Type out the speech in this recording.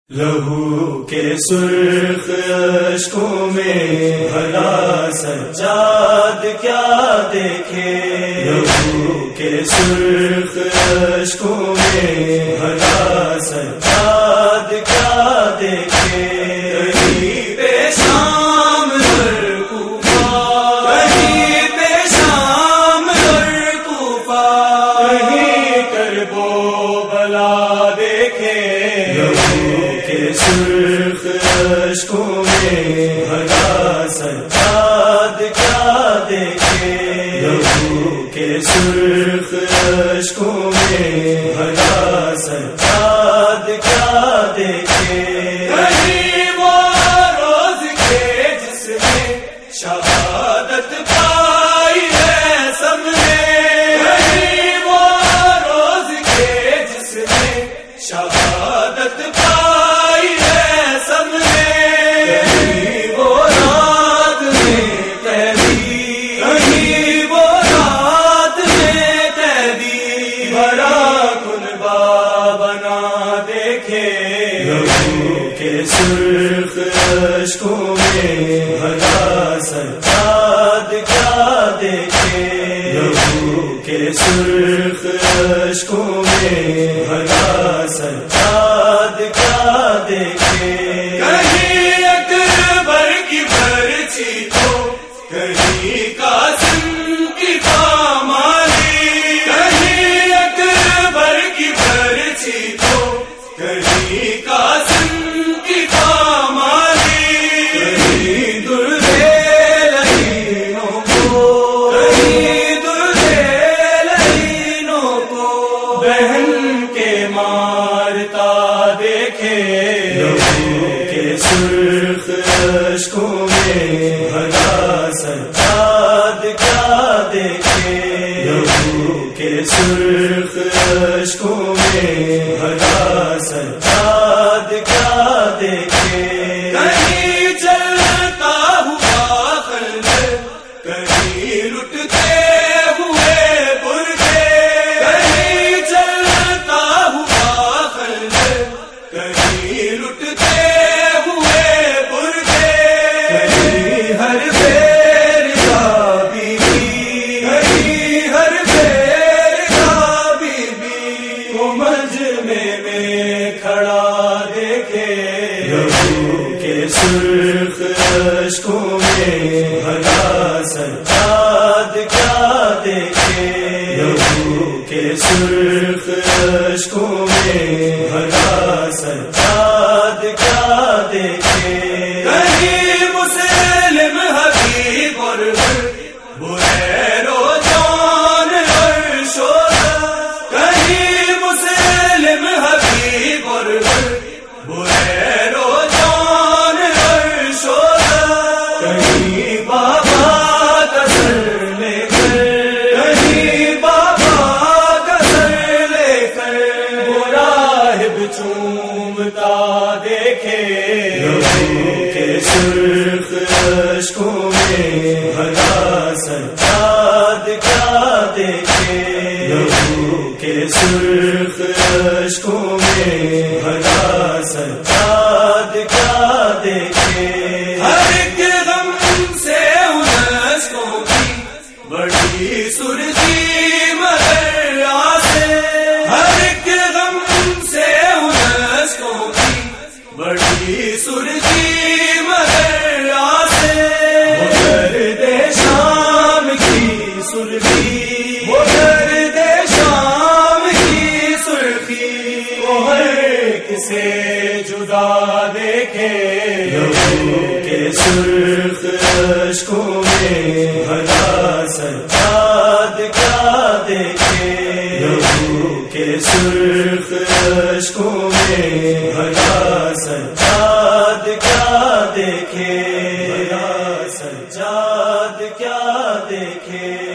لہو کے سرخ اشکوں میں بھلا سجاد کیا دیکھے، لہو کے سرخ اشکوں میں بھلا سجاد کیا دیکھے۔ کہیں پہ شام در کوفہ، کہیں پہ شام در کوفہ، کہیں کرب و بلا دیکھے، سرخ اشکوں میں بھلا سجاد کیا دیکھے، لہو کے سرخ اشکوں میں بھلا سجاد کیا دیکھے۔ کہیں وہ روز کے جس میں شہادت پائی ہے سب نے، کہیں وہ روز کے جس میں شہادت پائی ہے سب نے، کہیں وہ رات میں قیدی، کہیں وہ رات میں قیدی بڑا کنبہ بنا دیکھے، لہو کے سرخ اشکوں میں بھلا سجاد کیا دیکھے، لہو کے سرخ اشکوں میں بھلا سجاد کیا دیکھے۔ کہیں اکبر کی برچی تو کہیں قاسم کی پامالی، کہیں اکبر کی برچی تو کہیں قاسم کی پامالی، کہیں درے لہینوں کو، کہیں درے لہینوں کو بہن کے مارتا دیکھے، لہو کے سرخ اشکوں میں بھلا سجاد کیا دیکھے، لہو کے سرخ اشکوں میں بھلا سجاد کیا دیکھے۔ کہیں چلتا ہوا خنجر، کہیں لٹتے ہوئے برجے، کہیں چلتا ہوا خنجر، کہیں لٹتے ہوئے برجے، کہیں ہر بیر کا بی بی، کہیں ہر بیر کا بی بی کو مجمع میں کھڑا دیکھے، لہو کے سرخ اشکوں میں بھلا سجاد کیا دیکھے، لہو کے سرخ اشکوں میں بھلا سجاد کیا دیکھے۔ کہیں مسلم حبیب اور بحیر و جان اور شوہر، کہیں مسلم حبیب اور بحیر و جان اور شوہر، کہیں بابا کا سر لے کر، کہیں بابا کا سر لے کر وہ راہب چومتا دیکھے، لہو کے سرخ اشکوں میں بھلا سجاد کیا دیکھے، لہو کے سرخ اشکوں میں بھلا سجاد کیا دیکھے۔ ہر ایک غم سے ان اشکوں کی بڑی سرخی مگر آسے، ہر ایک غم سے ان اشکوں کی بڑی سرخی مگر آسے، وہ درد شام کی سرخی، وہ درد شام کی سرخی وہ ہر ایک سے جدا دیکھے، لہو کے سرخ اشکوں میں بھلا سجاد کیا دیکھے، لہو کے سرخ اشکوں میں بھلا سجاد کیا دیکھے، بھلا سجاد کیا دیکھے۔